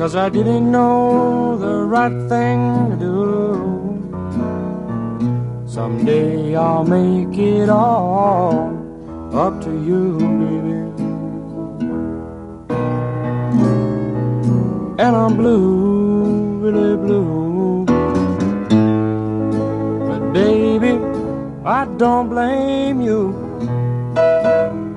'cause I didn't know the right thing to do. Someday I'll make it all up to you, baby. And I'm blue, really blue. But baby, I don't blame you.